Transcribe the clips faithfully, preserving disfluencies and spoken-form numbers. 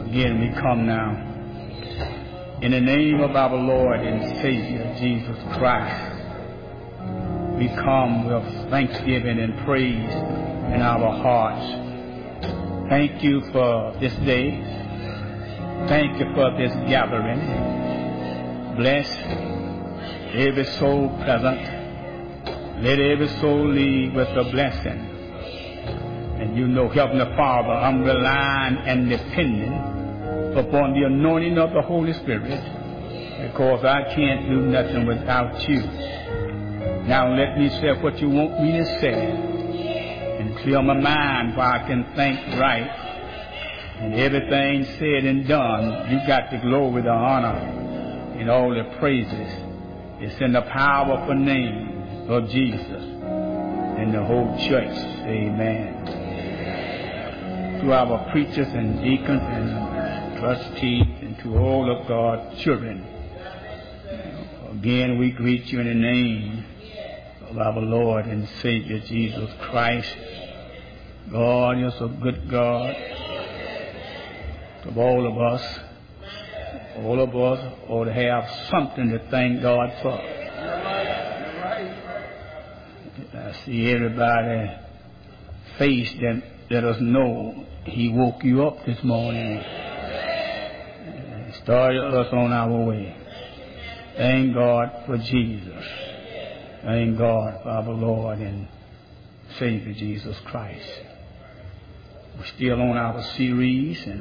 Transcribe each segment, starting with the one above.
Again, we come now in the name of our Lord and Savior, Jesus Christ. We come with thanksgiving and praise in our hearts. Thank you for this day. Thank you for this gathering. Bless every soul present. Let every soul leave with a blessing. And you know, Heavenly Father, I'm relying and depending upon the anointing of the Holy Spirit, because I can't do nothing without you. Now let me say what you want me to say and clear my mind where I can think right. And everything said and done, you got the glory, the honor, and all the praises. It's in the powerful name of Jesus and the whole church. Amen. To our preachers and deacons and trustees and to all of God's children, again we greet you in the name of our Lord and Savior Jesus Christ. God is a good God to all of us. All of us ought to have something to thank God for. I see everybody face that let us know He woke you up this morning and started us on our way. Thank God for Jesus. Thank God for our Lord and Savior Jesus Christ. We're still on our series, and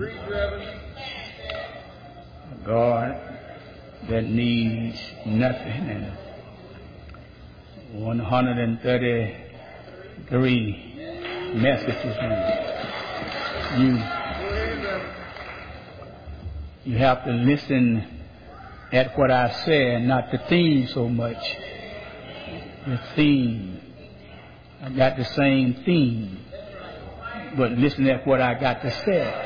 God that needs nothing, and one hundred thirty-three messages, and you you have to listen at what I say, not the theme so much. The theme, I got the same theme, but listen at what I got to say.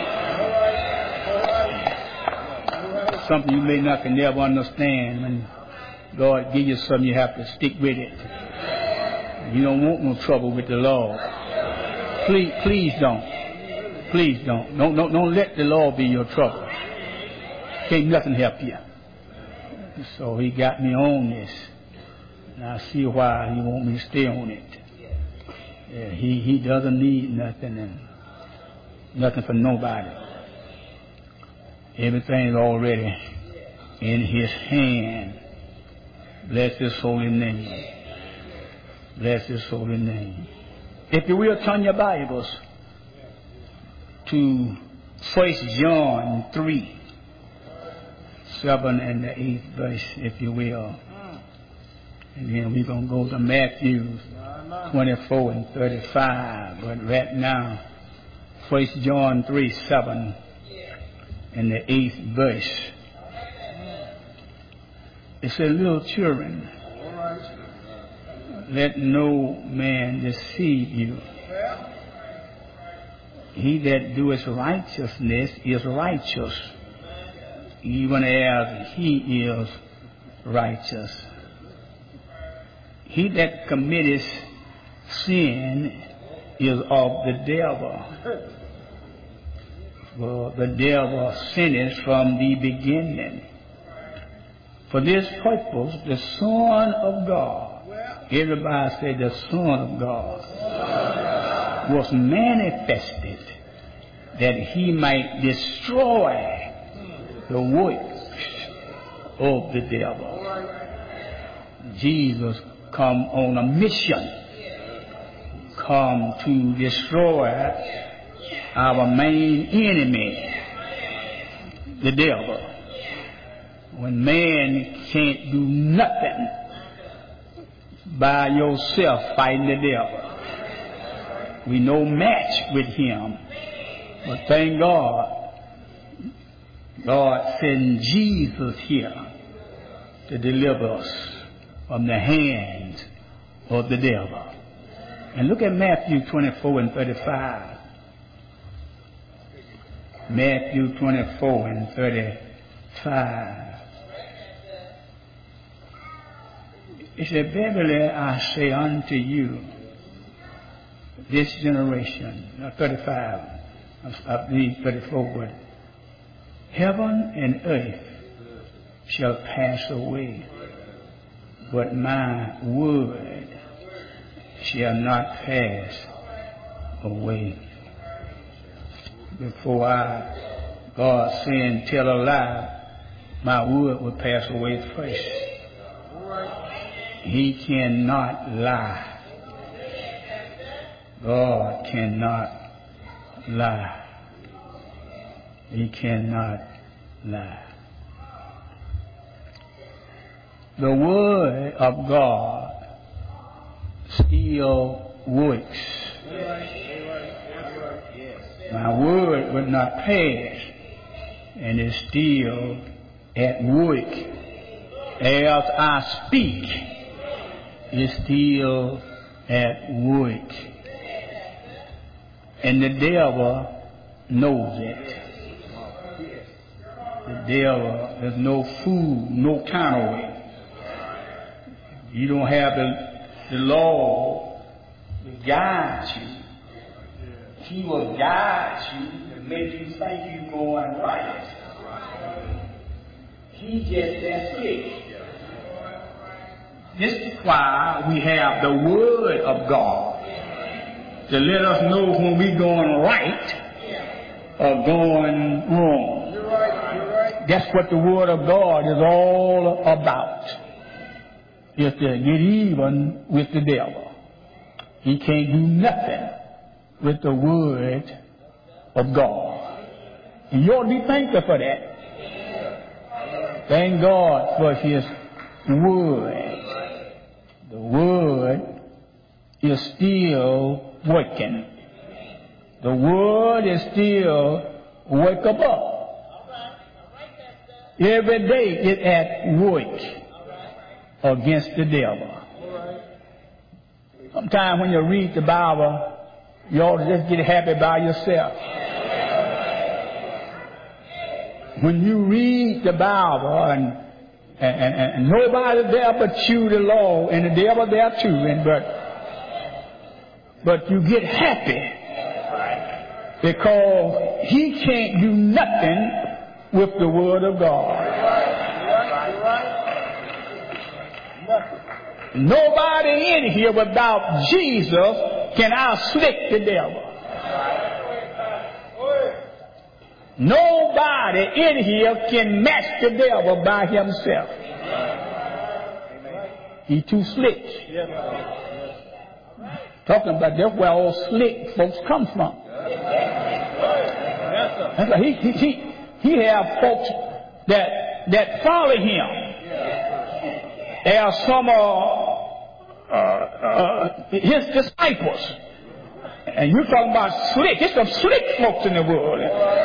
Something you may not can never understand. When God gives you something, you have to stick with it. You don't want no trouble with the Lord. Please, please don't. Please don't. Don't, don't, don't let the Lord be your trouble. Can't nothing help you. So He got me on this, and I see why He want me to stay on it. Yeah, he, he doesn't need nothing, and nothing for nobody. Everything is already in His hand. Bless His holy name. Bless His holy name. If you will, turn your Bibles to First John three, seven and the eighth verse, if you will. And then we're going to go to Matthew twenty-four and thirty-five. But right now, First John three, seven and the eighth verse. It says, little children, let no man deceive you. He that doeth righteousness is righteous, even as he is righteous. He that committeth sin is of the devil. For the devil sinneth from the beginning. For this purpose, the Son of God, everybody say the Son of God, was manifested that He might destroy the works of the devil. Jesus come on a mission, come to destroy our main enemy, the devil. When man can't do nothing by yourself fighting the devil, we no match with him. But thank God, God sent Jesus here to deliver us from the hands of the devil. And look at Matthew twenty-four and thirty-five. Matthew twenty-four and thirty-five. It said, verily I say unto you, this generation, uh, thirty-five, I believe thirty-four, but Heaven and earth shall pass away, but my word shall not pass away. Before I, God saying, tell a lie, my word will pass away first. He cannot lie. God cannot lie. He cannot lie. The word of God still works. My word would not pass, and is still at work. As I speak, it's still at work. And the devil knows it. The devil, there's no fool, no counterweight. You don't have the, the law to guide you. He will guide you to make you think you're going right. He just that slick. This is why we have the Word of God to let us know when we're going right or going wrong. You're right, you're right. That's what the Word of God is all about. Is to get even with the devil. He can't do nothing with the Word of God. And you ought to be thankful for that. Thank God for His Word. The Word is still working. The Word is still workable. Every day it's at work against the devil. Sometimes when you read the Bible, you ought to just get happy by yourself. When you read the Bible and, and, and, and nobody there but you, the Lord, and the devil there too, and but but you get happy because he can't do nothing with the Word of God. Nobody in here without Jesus can outslick the devil. Nobody in here can match the devil by himself. He's too slick. Talking about that's where all slick folks come from. He he he, he have folks that that follow him. There are some uh, uh, uh, his disciples. And you're talking about slick. There's some slick folks in the world.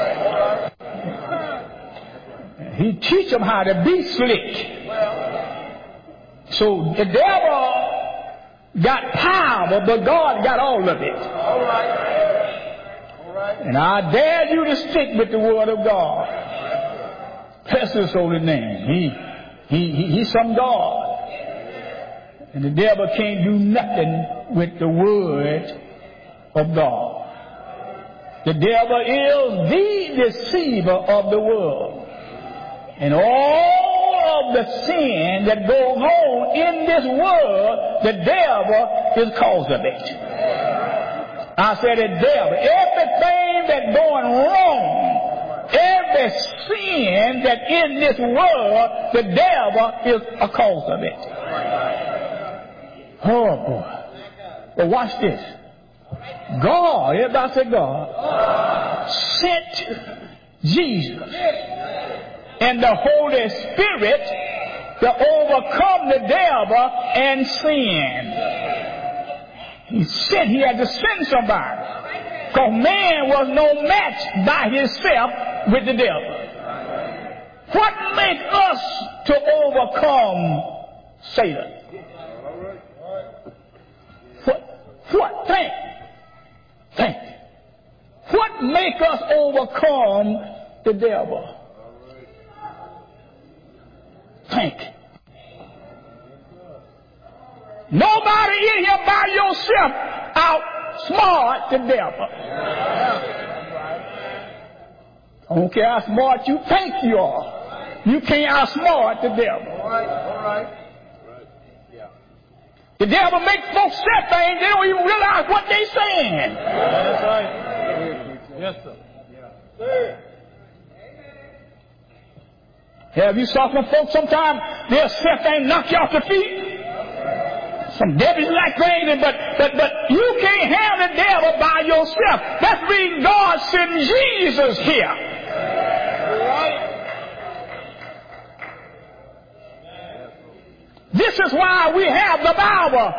He teach them how to be slick. So the devil got power, but God got all of it. And I dare you to stick with the Word of God. Bless His holy name. He, he, he, he's some God. And the devil can't do nothing with the Word of God. The devil is the deceiver of the world. And all of the sin that goes on in this world, the devil is cause of it. I said the devil. Everything that's going wrong, every sin that's in this world, the devil is a cause of it. Oh boy. But watch this. God, everybody say God, sent Jesus and the Holy Spirit to overcome the devil and sin. He sent, he had to send somebody. Because man was no match by himself with the devil. What makes us to overcome Satan? What? What? Think. Think. What make us overcome the devil? Think. Nobody in here by yourself outsmart the devil. I don't care how smart you think you are. You can't outsmart the devil. All right, all right. The devil makes folks say things, they don't even realize what they're saying. That's right. Yes, sir. Yeah. Have you saw some folks sometimes, they'll say things, knock you off your feet? Some devils like crazy, but, but, but you can't have the devil by yourself. That's the reason God sent Jesus here. Right. This is why we have the Bible.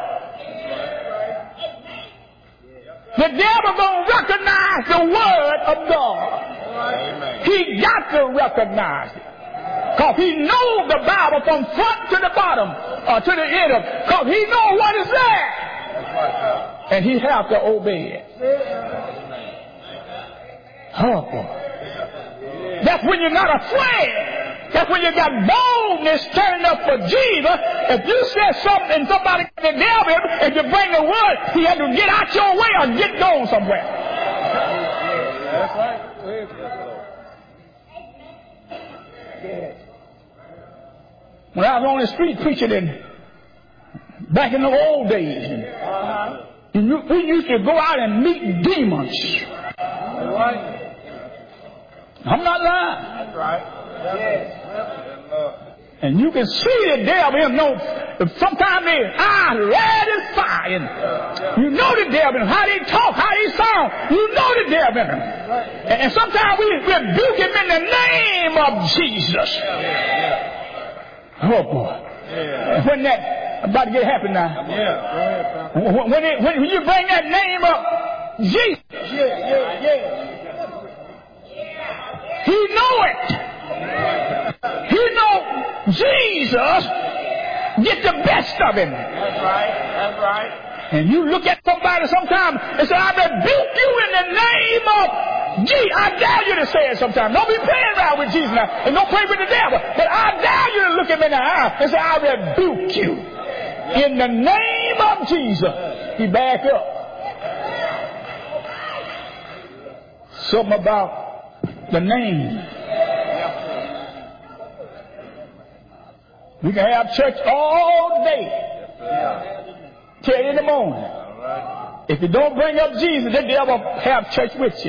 The devil gonna recognize the word of God. He got to recognize it. Because he knows the Bible from front to the bottom, or to the end of it. Because he knows what is there. And he has to obey it. Oh, boy. That's when you're not afraid. That's when you got boldness turning up for Jesus. If you said something and somebody got the devil, if you bring the word, he had to get out your way or get going somewhere. That's right. When I was on the street preaching in, back in the old days, and, Uh-huh. and you, we used to go out and meet demons. All right. I'm not lying. That's right. Yes. And you can see the devil in them. Sometimes their eyes red as fire. And you know the devil and how they talk, how they sound. You know the devil in them. And, and sometimes we rebuke him in the name of Jesus. Oh boy. Yeah. When that I'm about to get happy now. Yeah. Go ahead, When, when, it, when you bring that name up, Jesus. Yeah, yeah, yeah. He know it. He know Jesus get the best of him. That's right. That's right. And you look at somebody sometime and say, I rebuke you in the name of Jesus. I dare you to say it sometime. Don't be playing around with Jesus now. And don't play with the devil. But I dare you to look him in the eye and say, I rebuke you in the name of Jesus. He back up. Something about the name. We can have church all day till in the morning. If you don't bring up Jesus, the devil have church with you.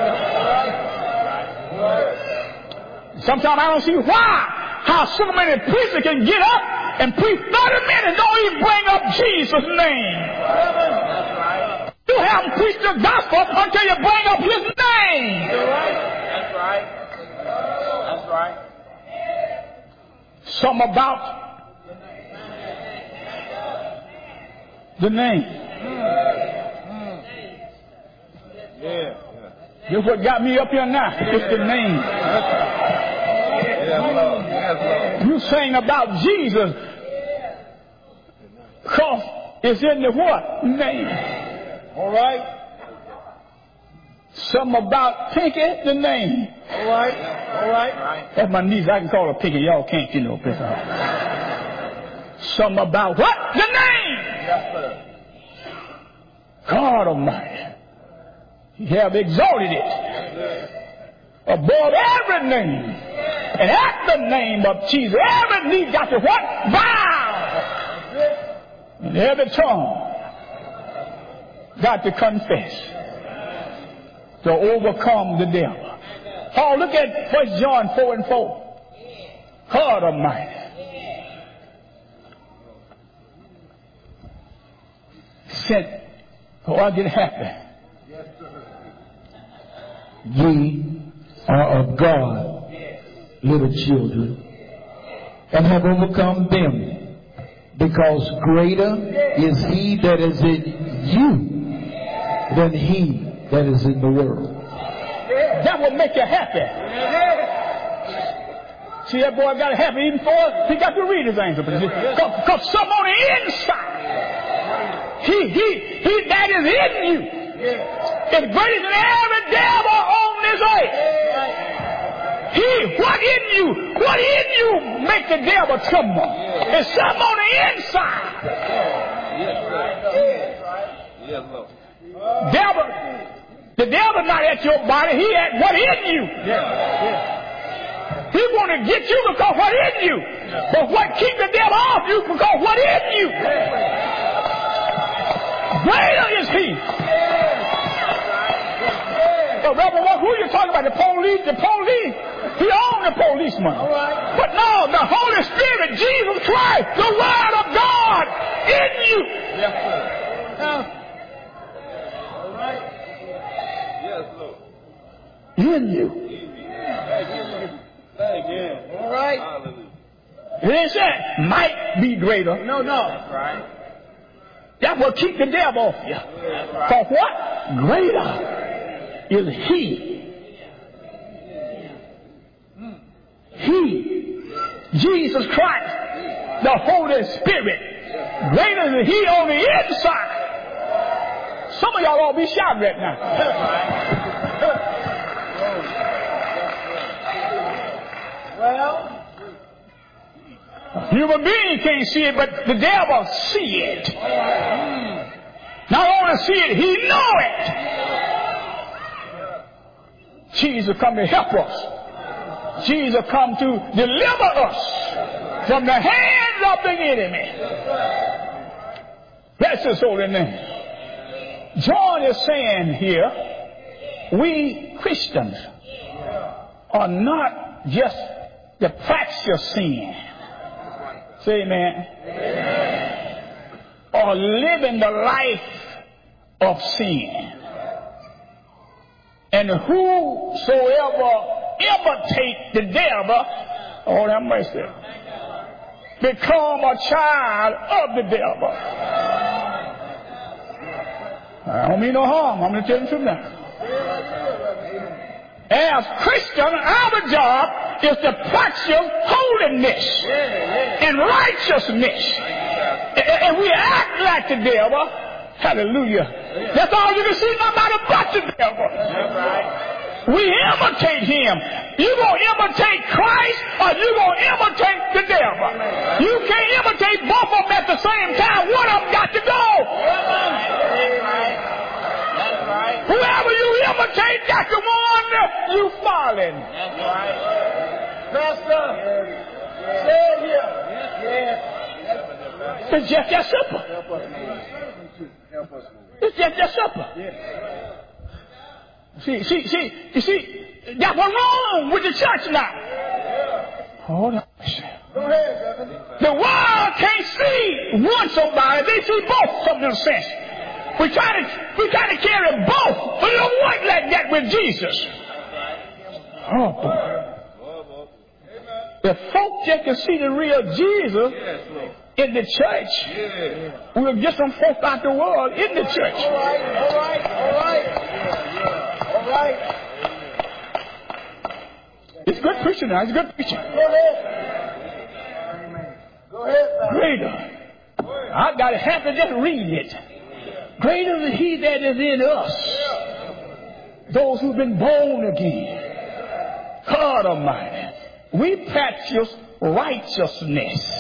Sometimes I don't see why, how so many preachers can get up and preach thirty minutes, don't even bring up Jesus' name. You haven't preached the gospel until you bring up his name. That's right. That's right. Something about the name. Yeah. That's what got me up here now. It's the name. Yes, Lord. Yes, Lord. You sing about Jesus because it's in the what? Name. All right. Something about Pinky, the name. All right. All right. That's my niece. I can call her Pinky. Y'all can't, you know. Something about what? The name. Yes, sir. God Almighty. He have exalted it above every name. And at the name of Jesus, every knee got to what? Bow. And every tongue got to confess to overcome the devil. Paul, look at First John four and four. God Almighty. Said, oh, I get happy. Ye are of God, little children, and have overcome them, because greater is he that is in you than he that is in the world. That will make you happy. See, that boy got happy even before he got to read his angel. Because some on the inside, he, he, he, that is in you. It's greater than every devil on this earth. He, what in you, what in you make the devil tremble? It's something on the inside. Devil, The devil's not at your body. He at what in you. Yeah. Yeah. He want to get you because what in you. Yeah. But what keep the devil off you because what in you. Yeah. Greater is he. Yeah. So, Reverend, what, who are you talking about? The police? The police? He owned the policeman. All right. But no, the Holy Spirit, Jesus Christ, the Word of God in you. Yes, sir. Now, all right. Yes, Lord. In you. Thank you. All right. Hallelujah. It didn't say might be greater. No, no. That's right. That will keep the devil off you. That's right. For what? Greater is he. He, Jesus Christ, the Holy Spirit, greater than he on the inside. Some of y'all ought to be shouting right now. Well, a human being can't see it, but the devil see it. Not only see it, he know it. Jesus come to help us. Jesus come to deliver us from the hands of the enemy. Bless his holy name. John is saying here, we Christians are not just the practice of sin. Say amen. Amen. Or living the life of sin. And whosoever imitate the devil, oh, have mercy, become a child of the devil. I don't mean no harm. I'm going to tell you the truth now. As Christian, our job is to practice holiness and righteousness. And we act like the devil. Hallelujah. That's all you can see, nobody but the devil. We imitate him. You gonna imitate Christ or you gonna imitate the devil? You can't imitate both of them at the same time. One of them got to go. that's right. Whoever you imitate, that's the one you following. That's right. Pastor, say it here. Yes. It's just that simple. Help us, Lord. Help us, Lord. It's just that simple. Yes. See, see, see, you see, that's what's wrong with the church now. Hold on. Go ahead, Reverend. The world can't see one somebody, they see both from the sense. We try to we try to carry both, but it don't work like that with Jesus. Oh boy. If folk just can see the real Jesus in the church, we'll get some folk out the world in the church. All right, all right, all right. All right. It's good preaching now. It's good preaching. Go ahead. Amen. Go ahead, Pastor. Greater. I got to have to just read it. Greater than he that is in us. Those who've been born again. God Almighty. We practice righteousness.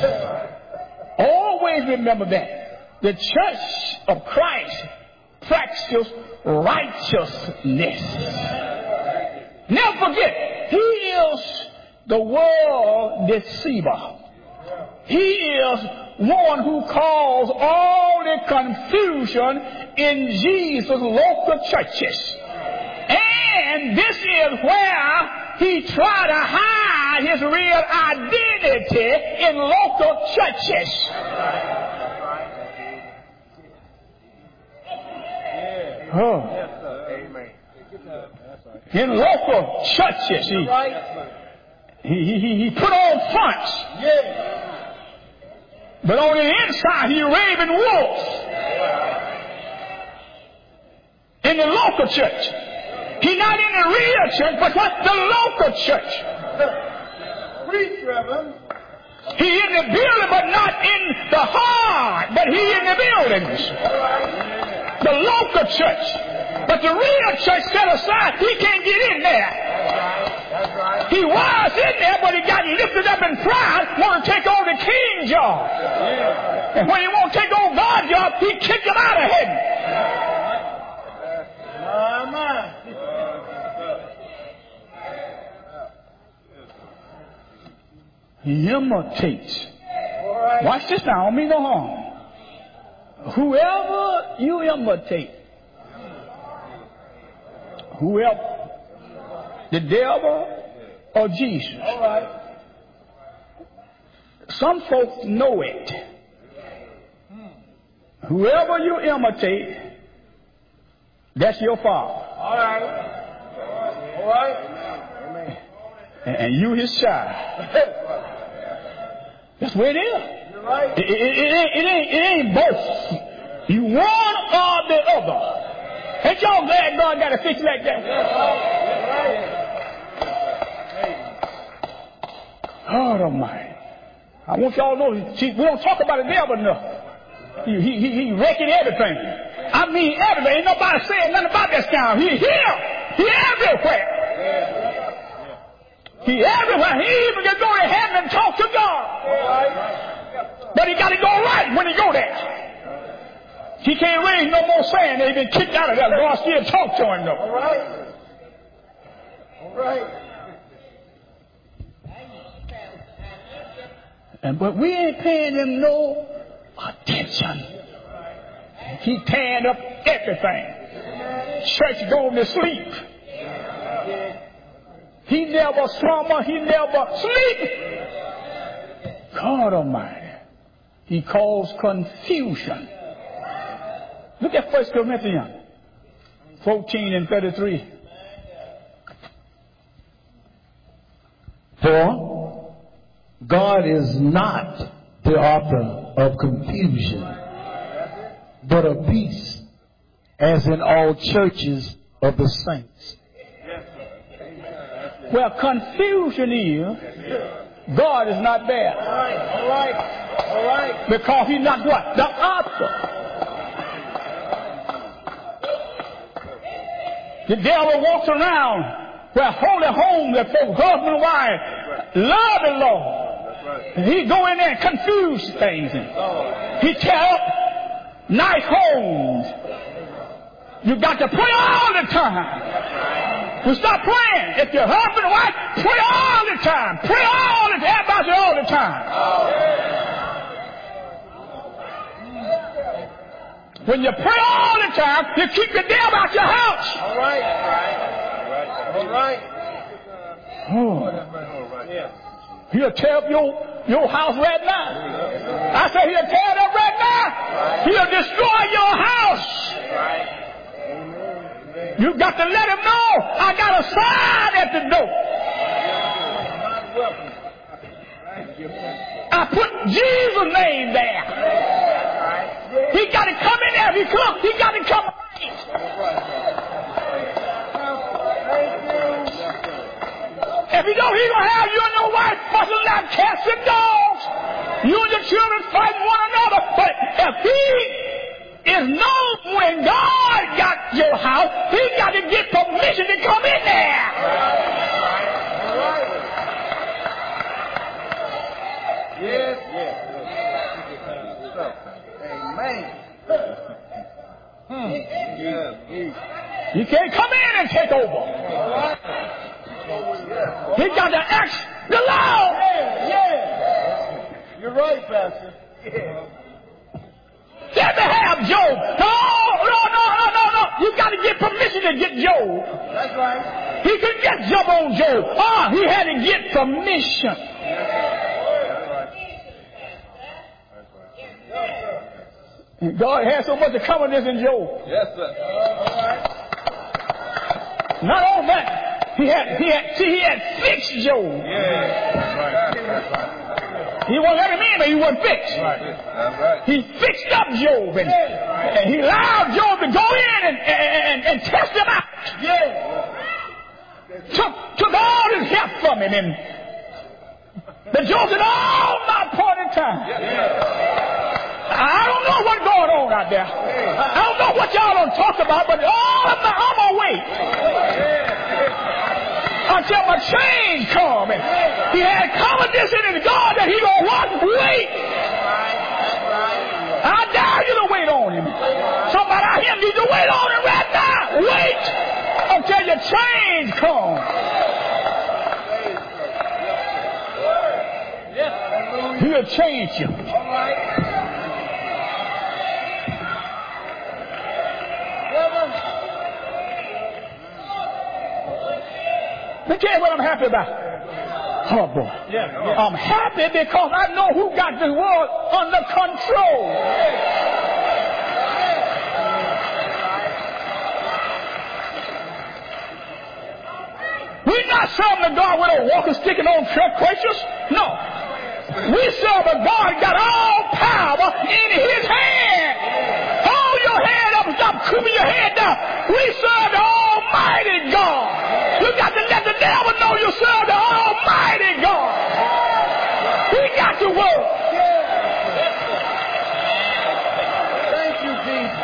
Always remember that. The church of Christ practices righteousness. Never forget, he is the world deceiver. He is one who caused all the confusion in Jesus' local churches. And this is where he tried to hide his real identity in local churches. Oh. In local churches, he, he, he, he put on fronts. But on the inside, he raving wolves. In the local church. He's not in the real church, but what? The local church. Preach, Reverend. He in the building, but not in the heart. But he in the buildings. The local church. But the real church set aside, he can't get in there. That's right. He was in there, but he got lifted up in pride, want to take on the king job. Yeah. And when he won't take on God's job, he kicked him out of heaven. My, my. He imitates. All right. Watch this now. Don't mean no harm. Whoever you imitate, whoever, the devil or Jesus. All right. Some folks know it. Whoever you imitate, that's your father. All right. All right. And, and you his child. That's the way it is. You're right. It, it, it, ain't, it, ain't, it ain't both. You one or the other. Ain't y'all glad God got to fix it like that? God Almighty. I want y'all to know, see, we don't talk about the devil enough. He, he, he, he wrecking everything. I mean everything. Ain't nobody saying nothing about that scoundrel. He here. He everywhere. He everywhere. He even can go to heaven and talk to God. But he got to go right when he go there. He can't raise no more saying they've been kicked out of there. God still talk to him though. All right. All right. And but we ain't paying him no attention. He tearing up everything. Church going to sleep. He never slumber. He never sleep. God Almighty. He caused confusion. Look at First Corinthians fourteen and thirty-three. For God is not the author of confusion, but of peace, as in all churches of the saints. Well, confusion is God is not there. All right. All right. All right. Because he's not what? The author. The devil walks around where holy homes that folks, husband and wife, love the Lord. And he go in there and confuse things. He tear up nice homes. You got to pray all the time. You stop praying. If your husband and wife, pray all the time. Pray all the time. Everybody all the time. When you pray all the time, you keep the devil out your house. All right. All right. Oh. He'll tear up your, your house right now. I say he'll tear it up right now. He'll destroy your house. You got to let him know I got a sign at the door. I put Jesus' name there. He got to come in there. If he comes, he got to come right. If he don't, he's going to have you and your wife fussing like cats and dogs. You and your children fighting one another. But if he is known when God got your house, he got to get permission to come in there. Yes, yes. Amen. Hmm. Yes. You can't come in and take over. He got to ask the Lord. Yeah, yeah. You're right, Pastor. Yeah. Let me have Job. No, no, no, no, no, no. You got to get permission to get Job. That's right. He could get Job on Job. Ah, he had to get permission. And God had so much of confidence in Job. Yes, sir. All right. Not only that, he had, he had, see, he had fixed Job. Yeah. That's right. That's right. He wasn't let him in, but he wasn't fixed. Right. That's right. He fixed up Job, and, and he allowed Job to go in and, and, and test him out. Yeah. Took, took all his help from him, and the Job said, "Oh, my point in time. Yeah. I don't know what's going on out there. I don't know what y'all don't talk about, but all of my, I'm gonna wait until my change come." And he had confidence in his God that he gonna what? Wait. I dare you to wait on him. Somebody out him. You need to wait on him right now. Wait until your change comes. He'll change you. Let me tell you what I'm happy about. Oh boy. Yeah, yeah. I'm happy because I know who got this world under control. We're not serving a God with a walking stick and on church crutches. No. We serve a God got all power in his hand. Hold your head up and stop creeping your head down. We serve the Almighty God. You got to let the devil know you serve the Almighty God. We got to work. Thank you, Jesus.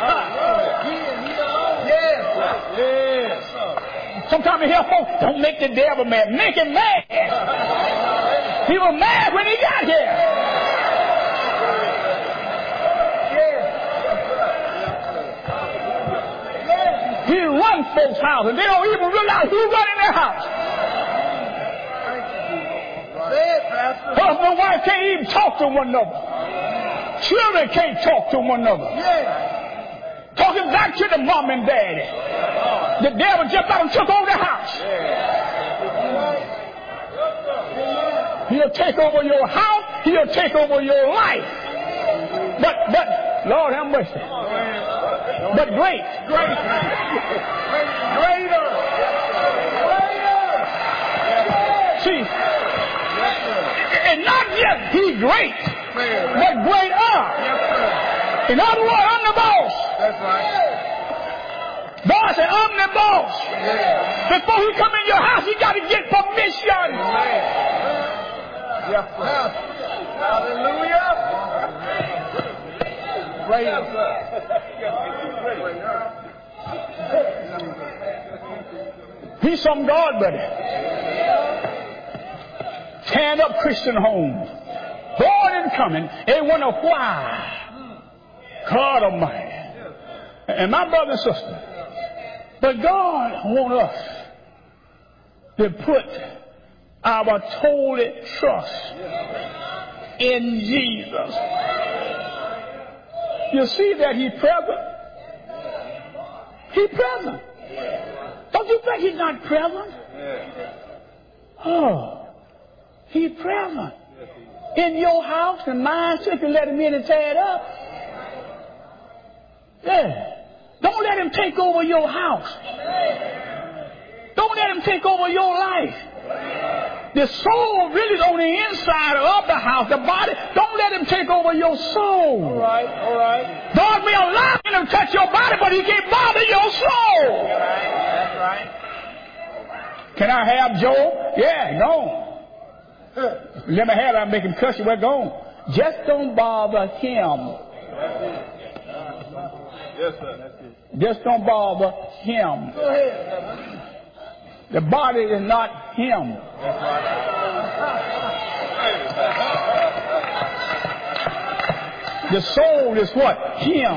Yes. Yes. Sometimes you hear folks, don't make the devil mad. Make him mad. He was mad when he got here. He runs folks' house and they don't even realize who's running their house. Husband and wife can't even talk to one another. Children can't talk to one another. Talking back to the mom and daddy. The devil just out and took over the house. He'll take over your house. He'll take over your life. But, but, Lord have mercy. But great. Great. Greater. See, and not just he great, but greater. In other words, I'm the boss. That's right. God said, I'm the boss. Before he come in your house, he got to get permission. Yes, sir. Hallelujah. He's some God, buddy. Stand up Christian homes. Born and coming. They wonder why. God Almighty. And my brother and sister. But God wants us to put our total trust in Jesus. You see that he's present? He's present. Don't you think he's not present? Oh, he's present. In your house and mine, so you can let him in and tear it up. Yeah. Don't let him take over your house. Don't let him take over your life. The soul really is on the inside of the house, the body. Don't let him take over your soul. All right, all right. God may allow him to touch your body, but he can't bother your soul. That's right. That's right. Can I have Joe? Yeah, go. Let me have it, I'll make him cuss you. We're gone. Just don't bother him. Yes, sir. That's it. Just don't bother him. Go ahead. The body is not him. The soul is what? Him.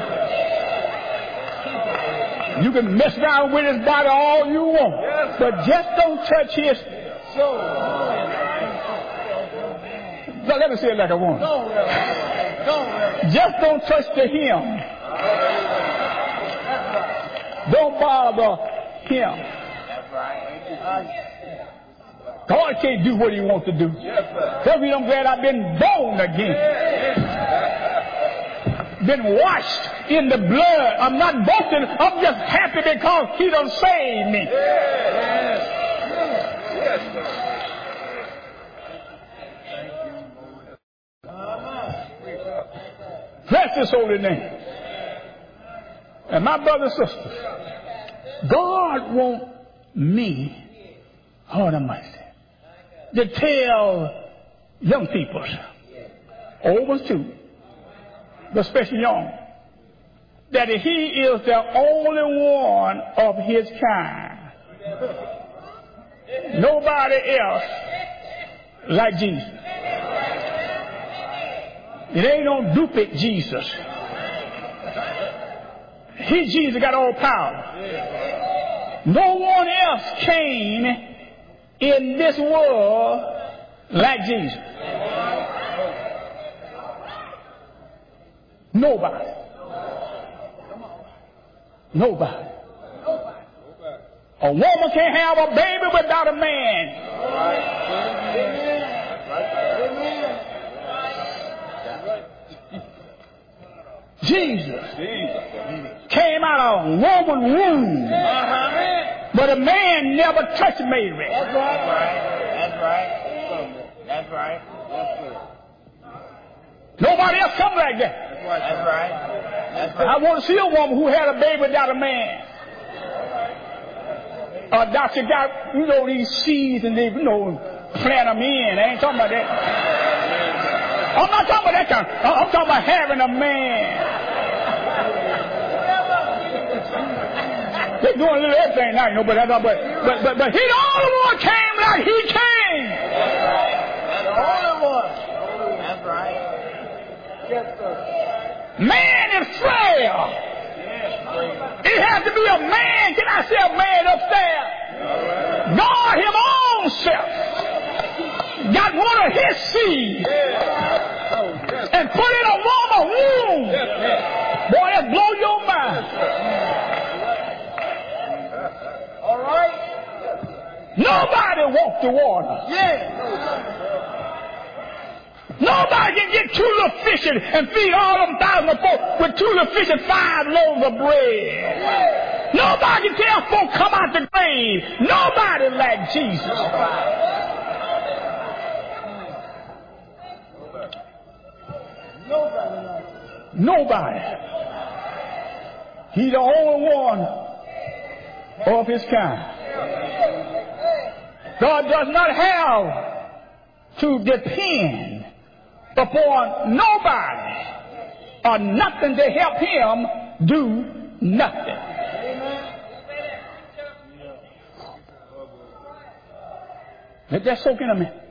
You can mess around with his body all you want, but just don't touch his soul. Now, let me say it like I want. Just don't touch the him. Don't bother him. God can't do what he wants to do. Tell me I'm glad I've been born again. Been washed in the blood. I'm not boasting. I'm just happy because he done saved me. Bless his holy name. And my brothers and sisters, God wants me, Lord Almighty, to tell young people, old ones too, but especially young, that he is the only one of his kind. Nobody else like Jesus. It ain't no duplicate Jesus. He, Jesus, got all power. No one else came in this world like Jesus. Nobody. Nobody. A woman can't have a baby without a man. Jesus came out of a woman's womb, but a man never touched Mary. That's right. That's right. That's right. Yes, sir. Nobody else come like that. That's right. That's right. I want to see a woman who had a baby without a man. A doctor got, you know, these seeds and they, you know, plant them in. I ain't talking about that. I'm not talking about that kind. I'm talking about having a man. They're doing a little everything now, you know, but, but, but, but, but he the only one came like he came. That's the only one. That's right. Yes, sir. Man is frail. It has to be a man. Can I say a man upstairs? God him own self got one of his seed and put in a woman's womb. Boy, that blow your mind. All right. Nobody walked the water. Yeah. Nobody can get two little fish and feed all them thousand of folk with two little fish and five loaves of bread. Nobody can tell folk come out the grave. Nobody like Jesus. Nobody. He's the only one of his kind. God does not have to depend upon nobody or nothing to help him do nothing. Let that soak in a minute.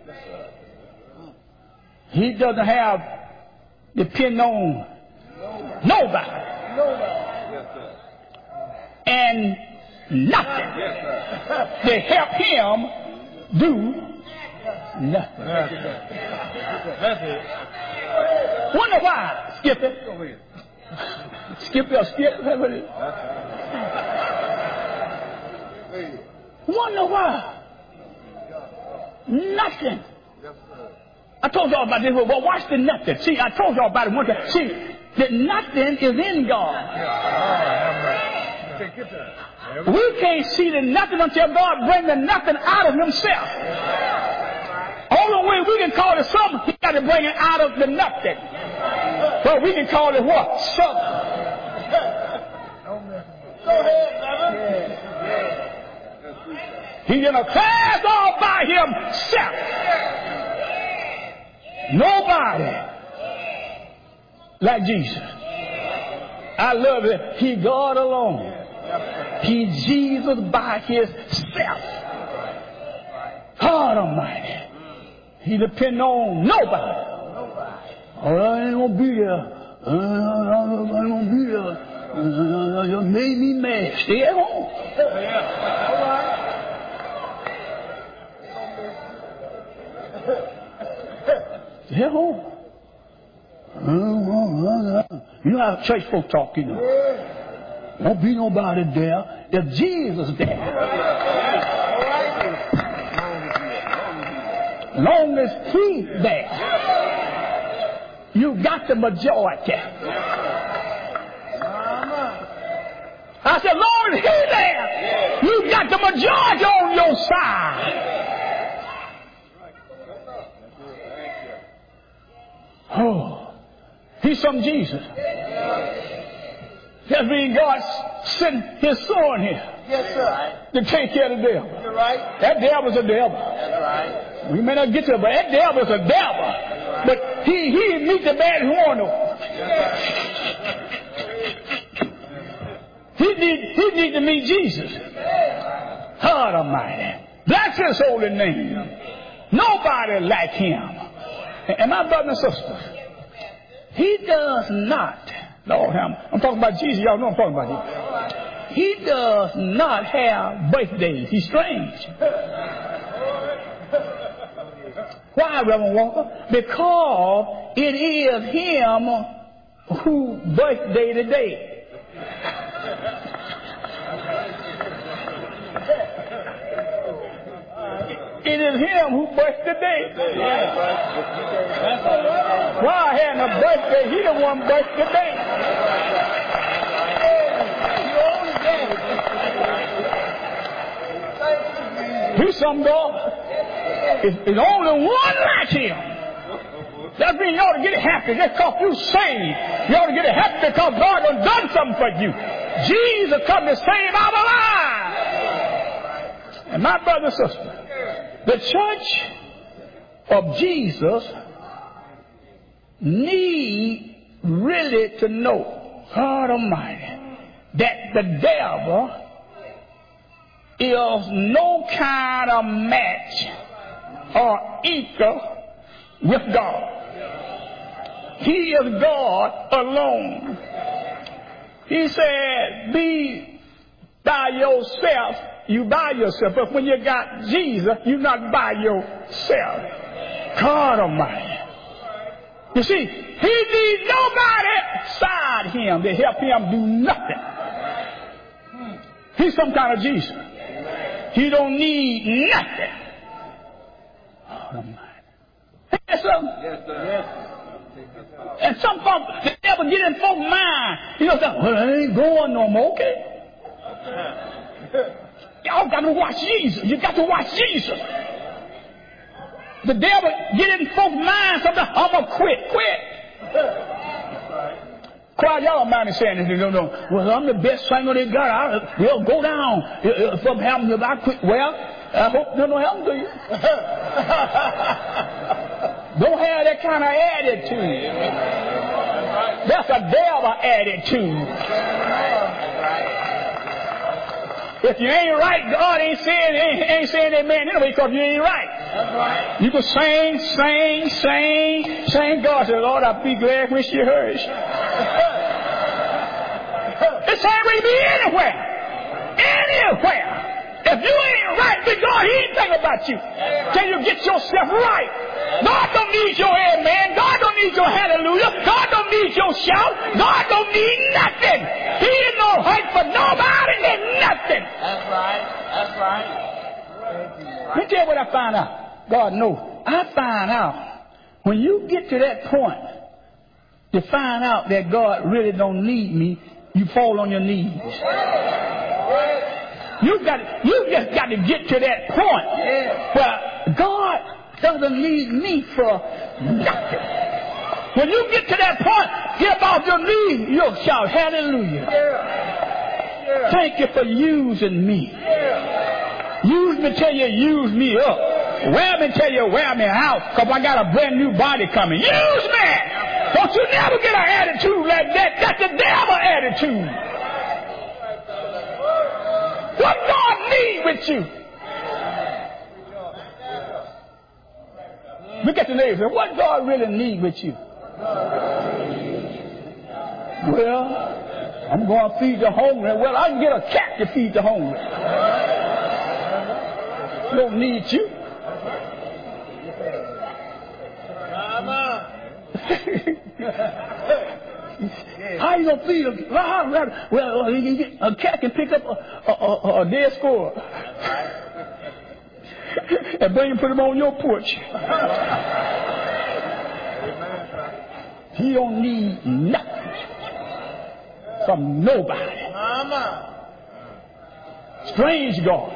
He doesn't have to depend on nobody and nothing to help him do nothing. That's it. Wonder why? Skip it. Skip it or skip it. Wonder why? Nothing. I told y'all about this. Well, watch the nothing. See, I told y'all about it one time. See, that nothing is in God. We can't see the nothing until God brings the nothing out of himself. Only way we can call it something, he got to bring it out of the nothing. But we can call it what? Something. Go ahead, brother. He's in a class all by himself. Nobody like Jesus. I love it. He God alone. He Jesus by himself. God Almighty. He depend on nobody. Oh, I ain't gonna be there. Uh, I ain't gonna be there. Uh, you made me mad. Stay at home. Stay at home. You know how church folk talk, you know. Won't be nobody there if Jesus is there. Long as he's there, you got the majority. I said, long as he's there, you got the majority on your side. Oh, he's some Jesus. That means God sent his son here. Yes, sir. To take care of the devil. You're right. That devil's a devil. That's right. We may not get to it, but that devil's a devil. But he he meet the bad horn. He need he need to meet Jesus. God Almighty. Bless his holy name. Nobody like him. And my brothers and sisters, he does not Lord, I'm talking about Jesus. Y'all know I'm talking about him. He does not have birthdays. He's strange. Why, Reverend Walker? Because it is him who birthday today. It is him who birthed the day. Why had a birthday? He the one birthed the day. He's some God. It's, it's only one like him. That means you ought to get happy just because you saved. You ought to get happy because God has done something for you. Jesus come to save our lives. And my brother and sister, the church of Jesus need really to know, God Almighty, that the devil is no kind of match or equal with God. He is God alone. He said, be by yourself. You by yourself. But when you got Jesus, you're not by yourself. God Almighty. You see, he needs nobody beside him to help him do nothing. He's some kind of Jesus. He don't need nothing. God Almighty. Yes, sir. Yes, sir. Yes. And some folks, they never get in folks' mind. You know, well, I ain't going no more, okay? Y'all got to watch Jesus. You got to watch Jesus. The devil get in folks' minds sometimes, I'm going to quit, quit. Crowd, y'all don't mind me saying this. You know, well, I'm the best singer they got. I, we'll go down. If something happens, if I quit, well, I hope nothing will happen to you. Don't have that kind of attitude. That's a devil attitude. If you ain't right, God ain't saying ain't, ain't saying amen anyway because you ain't right. That's right. You can sing, sing, sing, sing. God said, Lord, I'll be glad when she hears. It's ain't really be anywhere. Anywhere. If you ain't right with God, He ain't thinking about you. Till you get yourself right. God don't need your amen. God don't need your hallelujah. God don't need your shout. God don't need nothing. He ain't no hurt for nobody and nothing. That's right. That's right. Let me tell you what I find out. God knows. I find out when you get to that point to find out that God really don't need me, you fall on your knees. You got, you just got to get to that point where God doesn't need me for nothing. When you get to that point, get off your knees, you'll shout, hallelujah. Thank you for using me. Use me till you use me up. Wear me till you wear me out, because I got a brand new body coming. Use me! Don't you never get an attitude like that. That's the devil attitude. What God need with you? Look at the neighbor. What God really need with you? Well, I'm going to feed the hungry. Well, I can get a cat to feed the hungry. Don't need you. How you gonna feed a well, well, a cat can pick up a, a, a, a dead squirrel and bring and put him on your porch. He don't need nothing from nobody. Strange God.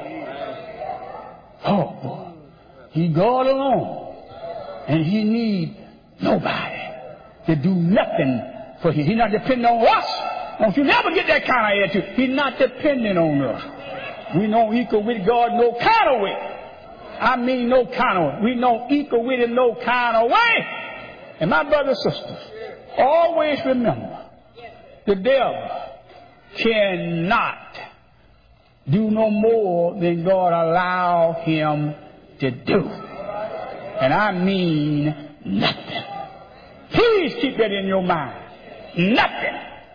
Oh boy, He God alone, and He need nobody to do nothing for Him. He's not depending on us. Don't you never get that kind of attitude. He's not depending on us. We don't equal with God no kind of way. I mean no kind of way. We don't equal with Him no kind of way. And my brothers and sisters, always remember, the devil cannot do no more than God allow him to do. And I mean nothing. Please keep that in your mind. Nothing.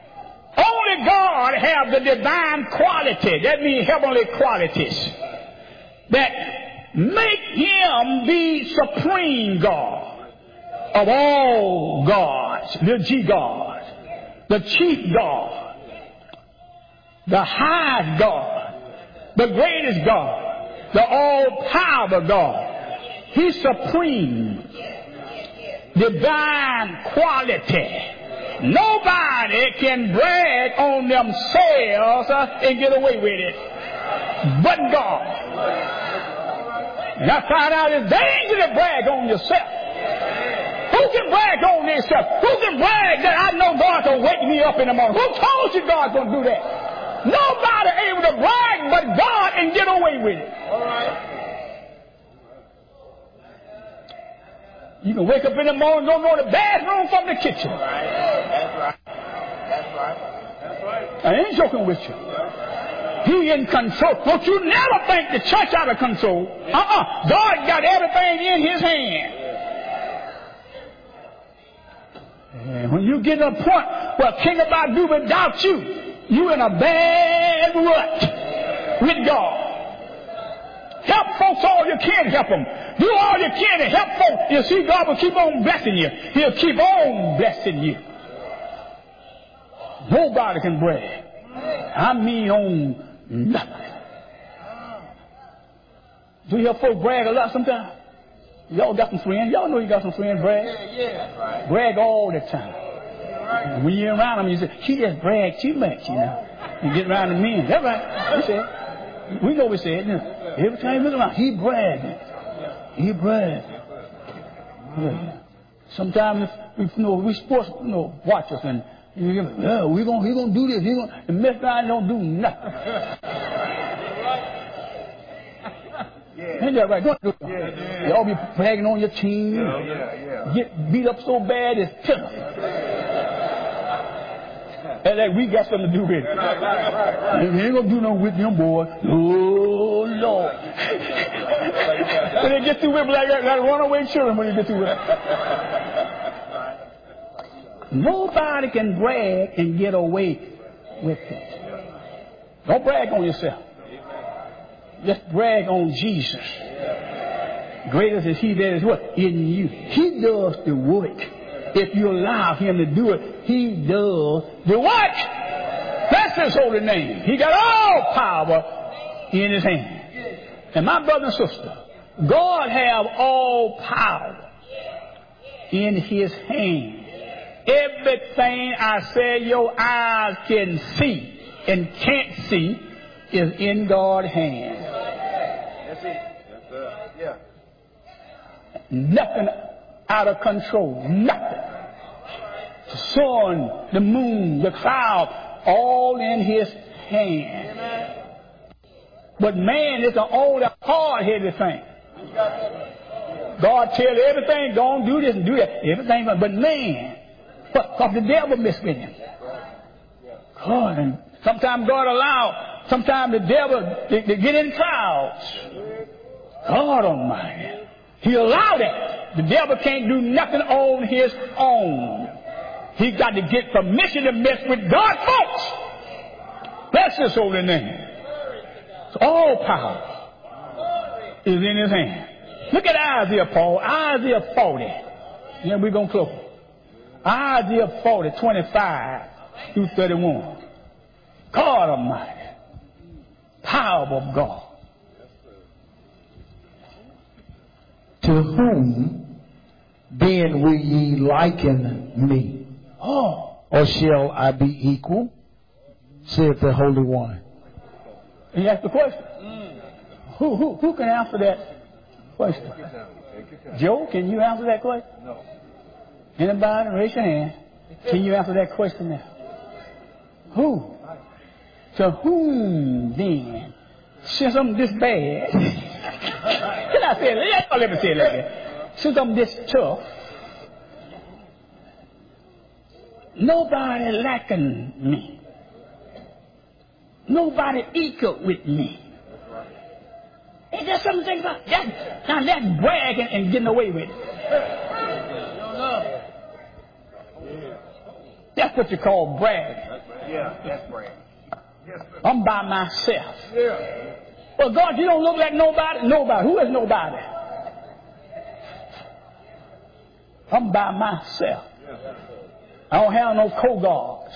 God have the divine quality, that means heavenly qualities, that make him the supreme God of all gods, the G God, the chief God, the highest God, the greatest God, the all-powerful God. He's supreme, divine quality. Nobody can brag on themselves uh, and get away with it but God. And I find out it's dangerous to brag on yourself. Who can brag on themselves? Who can brag that I know God will wake me up in the morning? Who told you God's going to do that? Nobody able to brag but God and get away with it. All right. You can wake up in the morning, don't know the bathroom from the kitchen. That's right. That's right. That's right. I ain't joking with you. He in control. Don't you never think the church out of control. Uh-uh. God got everything in his hand. And when you get to a point where King about do without you, you in a bad rut with God. Help folks all you can help them. Do all you can to help folks. You see, God will keep on blessing you. He'll keep on blessing you. Nobody can brag. I mean on nothing. Do you hear folks brag a lot sometimes? Y'all got some friends. Y'all know you got some friends brag. Yeah, yeah. Right. Brag all the time. Right. When you're around them, you say, she just bragged too much, you know. You get around the men. That's right. We said. We know we said. You know, every time he was around, he bragged. He bragged. Yeah. Sometimes we, you know, we sports, you know, watchers and you give, yeah, we gonna, he gonna do this. He gonna, and Mister I don't do nothing. Yeah. Ain't that right? Don't do it. Yeah, yeah. Y'all be bragging on your team. Yeah, yeah, yeah. Get beat up so bad it's pitiful. And like we got something to do with it. Right, right, right. He ain't gonna do nothing with them boys. Oh Lord. When they get through with like that, like runaway children when they get through with it. Nobody can brag and get away with it. Don't brag on yourself. Just brag on Jesus. Greater is he that is what? In you. He does the work. If you allow him to do it, he does the work. That's his holy name. He got all power in his hand. And my brother and sister, God have all power in his hand. Everything I say your eyes can see and can't see is in God's hand. That's it. That's it. Yeah. Nothing out of control. Nothing. The sun, the moon, the cloud, all in his hand. But man is the only hard-headed thing. God tells everything, don't do this and do that. Everything, but man, because the devil messed with him. God, and sometimes God allows, sometimes the devil to, to get in clouds. God Almighty. He allowed it. The devil can't do nothing on his own. He got to get permission to mess with God, folks. That's his holy name. So all power is in his hand. Look at Isaiah, Paul. Isaiah forty. Yeah, we're going to close. Isaiah forty, twenty-five through thirty-one. God Almighty. Power of God. To whom then will ye liken me? Oh. Or shall I be equal? Saith the Holy One. He asked the question. Mm. Who, who, who can answer that question? Joe, can you answer that question? No. Anybody? Raise your hand. Can you answer that question now? Who? To whom then? Since I'm this bad. Can I say it? Let me say it like that. Since I'm this tough, nobody lacking me. Nobody equal with me. Ain't there something to think about? That, now that's bragging and getting away with it. That's what you call bragging. Yeah, that's right. Yes, sir. I'm by myself. Yeah. Well, God, you don't look like nobody. Nobody. Who is nobody? I'm by myself. I don't have no co-guards.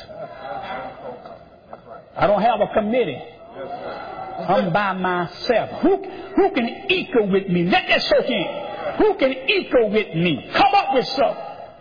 I don't have a committee. I'm by myself. Who, who can equal with me? Let that soak in. Who can equal with me? Come up with something.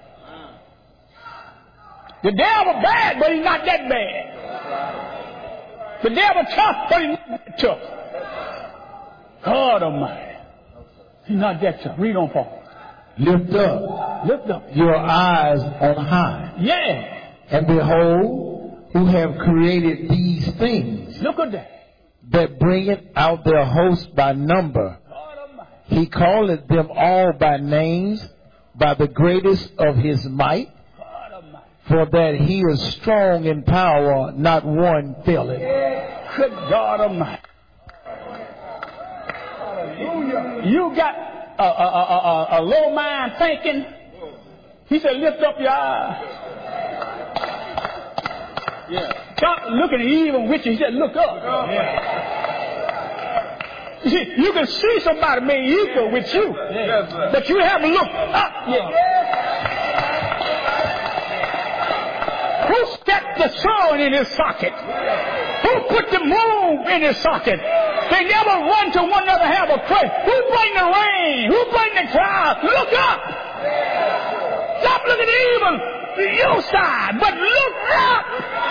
The devil bad, but he's not that bad. The devil tough, but he's not that tough. God Almighty. He's not that tough. Read on, Paul. Lift up. Lift up your eyes on high. Yeah. And behold, who have created these things. Look at that. That bringeth out their host by number. He calleth them all by names, by the greatest of his might. For that he is strong in power, not one faileth. Good God Almighty. You got a, a, a, a, a low mind thinking. He said, lift up your eyes. Yeah. Stop looking at even with you. He said, look up. Yeah. You see, you can see somebody may equal with you, yeah. But you haven't looked up yet. Who stepped the sun in his socket? Who put the moon in his socket? They never run to one another have a prayer. Who bring the rain? Who bring the clouds? Look up. Stop looking at even your side, but look up.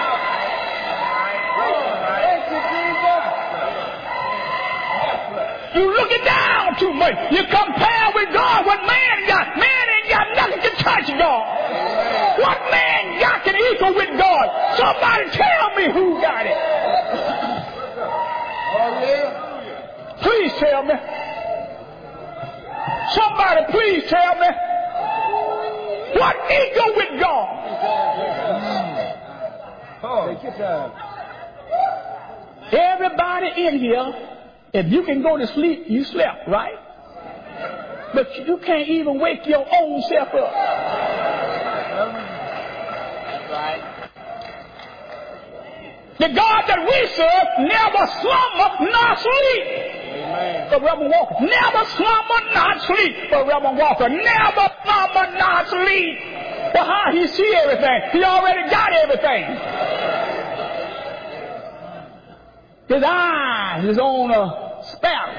You looking down too much. You compare with God what man got. Man ain't got nothing to touch God. What man got can equal with God. Somebody tell me who got it. Please tell me. Somebody please tell me. What equal with God? Everybody in here, if you can go to sleep, you slept, right? But you can't even wake your own self up. That's right. The God that we serve never slumber nor sleep. Amen. But Reverend Walker, never slumber nor sleep. But Reverend Walker, never slumber nor sleep. Well, how he see everything? He already got everything. His eyes is on a sparrow.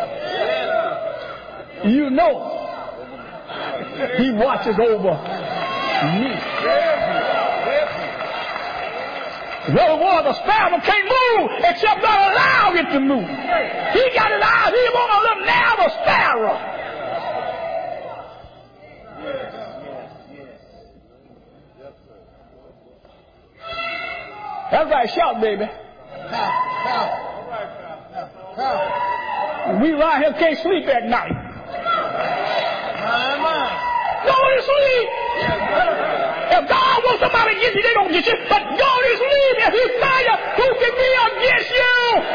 You know he watches over me. Well, one, the sparrow can't move except God allow it to move. He got his eyes even on a little narrow sparrow. That's right, shout, baby. We right here can't sleep at night. Go to sleep. If God wants somebody to get you, they don't get you. But go to sleep. If He fire, who can be against you?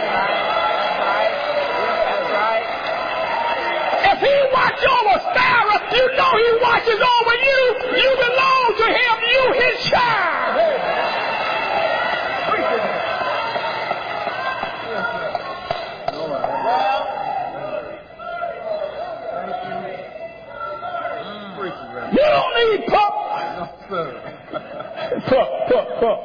If He watches over sparrow, you know He watches over you. You belong to Him. You His child. You don't need pup. Pup, pup, pup.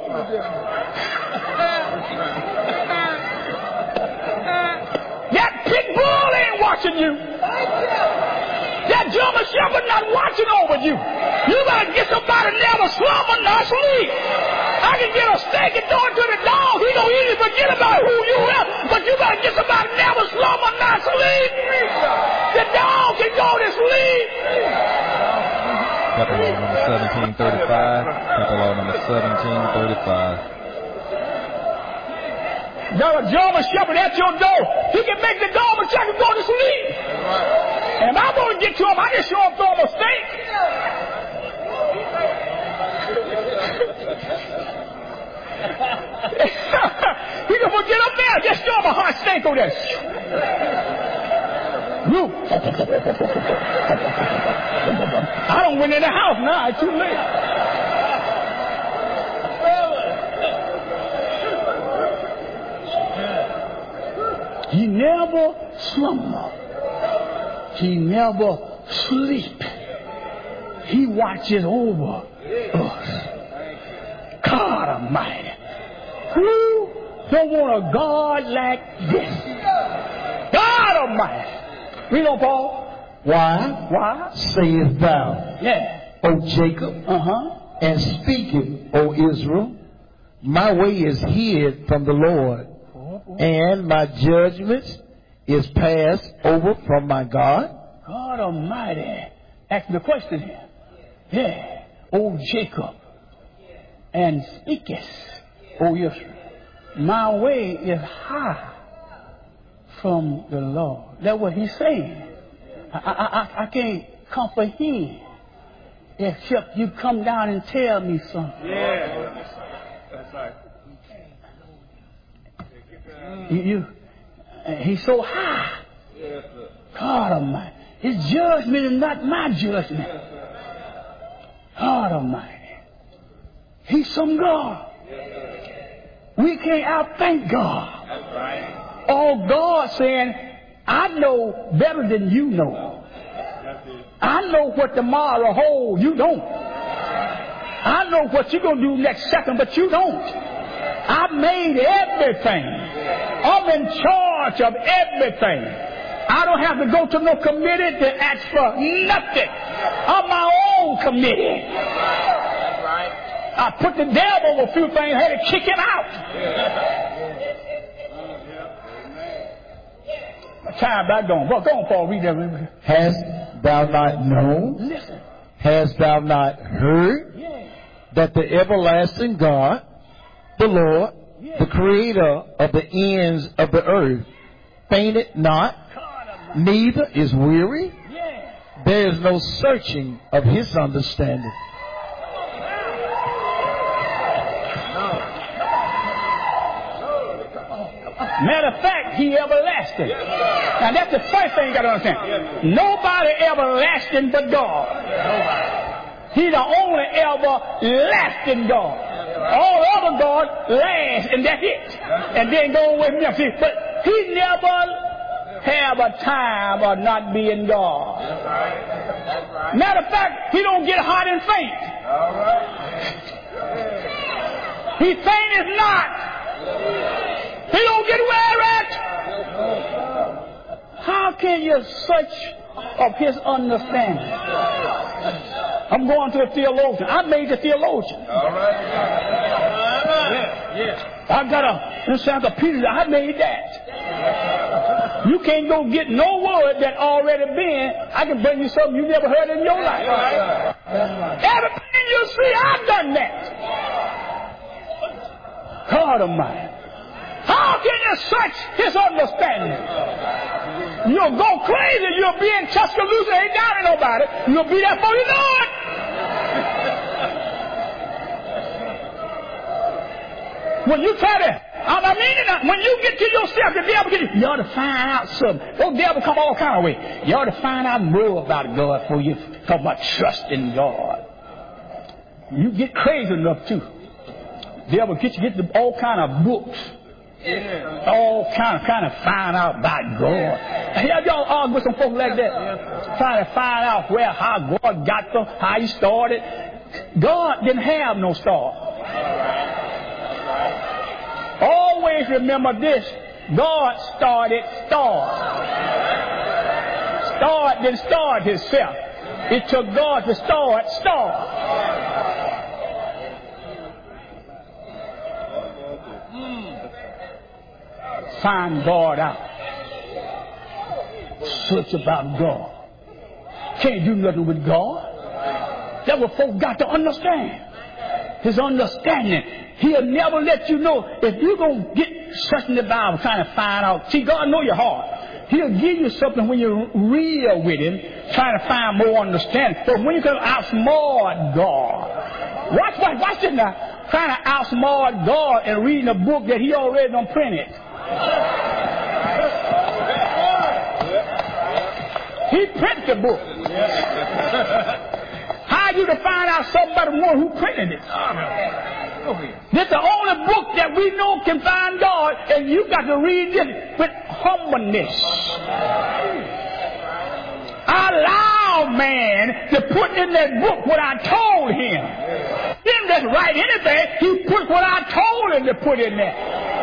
That pit bull ain't watching you. That German shepherd not watching over you. You gotta get somebody never slumber, not sleep. I can get a steak and throw it to the dog. He don't even forget about who you are. But you gotta get somebody never slumber, not sleep. The dog can go to sleep. Chapter law number seventeen thirty-five. Chapter law number seventeen thirty-five. Got a German shepherd at your door. He can make the dog and check him go to sleep. And if I want to get to him, I just show him throw him a steak. He can forget up there. Just show him a hot steak over there. Woo. I don't went in the house now. It's too late. never slumber. He never sleep. He watches over us. God Almighty. Who don't want a God like this? God Almighty. Read on, Paul. Why? Why? Sayest thou, Yeah. O Jacob, Uh-huh. and speaketh, O Israel, my way is hid from the Lord, and my judgments is passed over from my God. God Almighty. Ask the question here. Yeah. O Jacob, and speakest, O Israel, my way is high from the Lord. That's what he's saying. I, I, I, I can't comprehend except you come down and tell me something. Yeah. That's right. You, you, uh, he's so high. Yes, sir. God Almighty. His judgment is not my judgment. God Almighty. He's some God. We can't outthink God. That's right. All God saying, I know better than you know. That's it. I know what tomorrow holds. You don't. I know what you're going to do next second, but you don't. I made everything. I'm in charge of everything. I don't have to go to no committee to ask for nothing. I'm my own committee. That's right. I put the devil over a few things and had to kick him out. My time back gone. Well, go on, Paul. Read that. Hast thou not known? Listen. Hast thou not heard Yeah. that the everlasting God, the Lord, the creator of the ends of the earth, fainteth not, neither is weary? Yeah. There is no searching of his understanding. Matter of fact, he everlasting. Now that's the first thing you got to understand. Nobody everlasting but God. He's the only everlasting God. All other God last and that's it. And then go with him. See, but he never have a time of not being God. That's right. That's right. Matter of fact, he don't get hot and faint. All right. He fainteth not. He don't get weary. How can you search of his understanding? I'm going to a theologian. I made a theologian. All right. Yeah. Yeah. I got a encyclopedia. I made that. You can't go get no word that already been. I can bring you something you never heard in your life. Everything you see, I've done that. God Almighty. How can you search his understanding? You'll go crazy. You'll be in Tuscaloosa, ain't down to nobody. You'll be there before you know it. When you try to, I mean it, when you get to yourself, the devil get you, you ought to find out something. Those devils come all kind of way. You ought to find out more about God before you talk about trust in God. You get crazy enough too. The devil get you get all kind of books. Yeah. All kind of kind of find out about God. Have y'all argue with some folks like that? Trying to find out where, how God got them, how he started. God didn't have no start. Always remember this. God started start. Start didn't start himself. It took God to start start. Find God out. Search about God. Can't do nothing with God. That's what folks got to understand. His understanding. He'll never let you know if you're going to get searching the Bible trying to find out. See, God know your heart. He'll give you something when you're real with him, trying to find more understanding. But when you can outsmart God. Watch, watch, watch it now. Trying to outsmart God and reading a book that he already done printed. He printed the book. How you to find out something about the one who printed it? This is the only book that we know can find God, and you got to read this with humbleness. I allowed man to put in that book what I told him. He didn't just write anything. He put what I told him to put in there.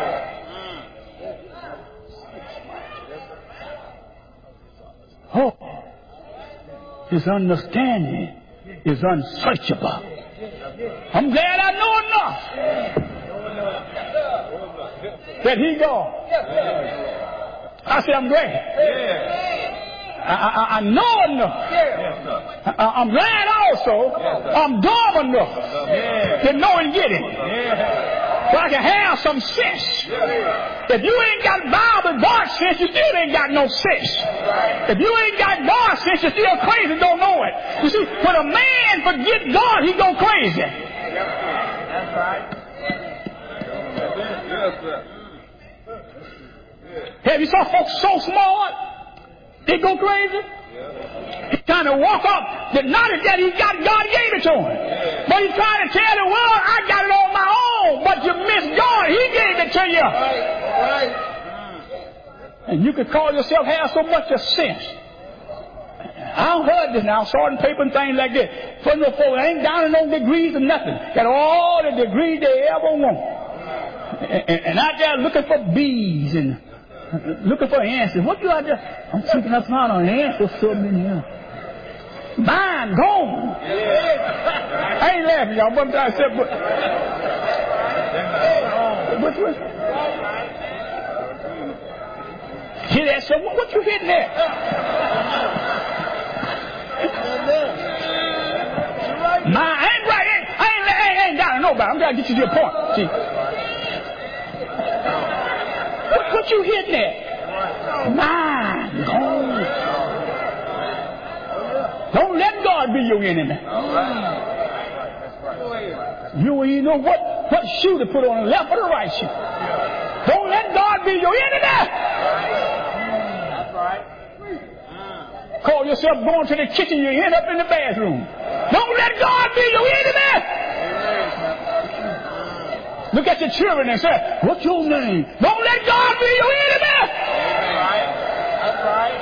Oh, his understanding is unsearchable. I'm glad I know enough that he gone. I said, I'm glad. I, I, I know enough. I, I'm glad also I'm dumb enough to know and get it. So I can have some sense. If you ain't got Bible God sense, you still ain't got no sense. If you ain't got God sense, you're still crazy, don't know it. You see, when a man forget God, he go crazy. That's right. Have you saw folks so smart, they go crazy? He's trying to walk up the knowledge that he got, God gave it to him. But he's trying to tell the world, I got it on my own. But you missed God. He gave it to you. Right. And you could call yourself have so much of sense. I heard this now, sorting paper and things like this. For no folks ain't down in no degrees or nothing. Got all the degrees they ever want. And, and, and out there looking for B's and looking for answers. What do I do? I'm thinking I found an answer for something in here. Mine gone. Yeah. I ain't laughing, y'all. But I said, but, what was it? Hear that? So what, what you hitting at? Mine I ain't right. I ain't, I ain't, I ain't, I ain't got to know about it. I'm trying to get you to your point. See? What, what you hitting at? Mine gone. Don't let God be your enemy. You you know what, what shoe to put on, the left or the right shoe. Don't let God be your enemy. That's right. Call yourself going to the kitchen, you end up in the bathroom. Don't let God be your enemy. Look at your children and say, what's your name? Don't let God be your enemy. That's right. That's right.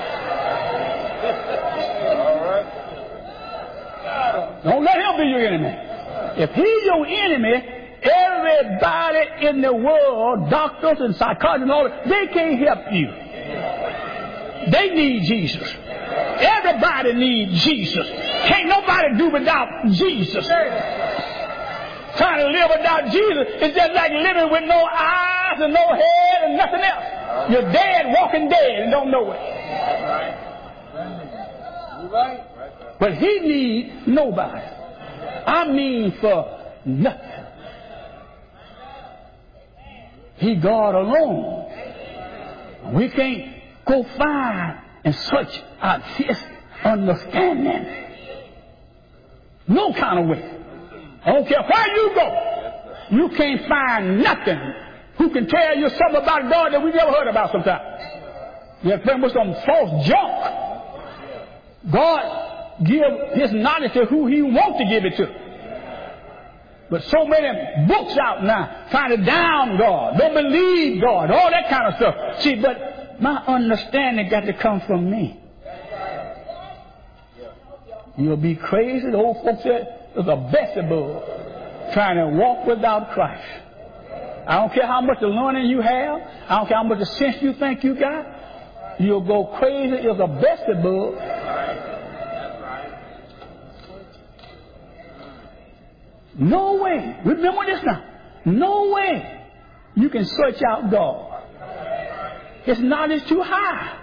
Don't let him be your enemy. If he's your enemy, everybody in the world, doctors and psychologists and all that, they can't help you. They need Jesus. Everybody needs Jesus. Can't nobody do without Jesus. Trying to live without Jesus is just like living with no eyes and no head and nothing else. You're dead, walking dead, and don't know it. Right. But he needs nobody. I mean for nothing. He God alone. We can't go find and search out his understanding. No kind of way. I don't care where you go. You can't find nothing who can tell you something about God that we've never heard about sometimes. You're playing with some false junk. God give his knowledge to who he wants to give it to. But so many books out now trying to down God, don't believe God, all that kind of stuff. See, but my understanding got to come from me. You'll be crazy. The old folks said there's a vestibule trying to walk without Christ. I don't care how much of learning you have. I don't care how much of sense you think you got. You'll go crazy. There's a vestibule. No way. Remember this now. No way you can search out God. His knowledge is too high.